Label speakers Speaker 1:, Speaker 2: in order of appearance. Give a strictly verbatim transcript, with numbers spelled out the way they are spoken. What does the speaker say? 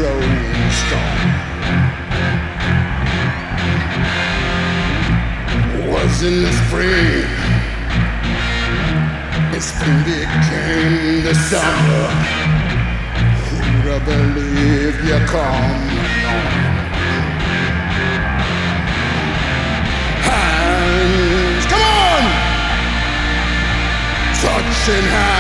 Speaker 1: growing strong. Was in the spring, and spring became the summer. Who'd have believed you come along? Hands, come on! Touching hands.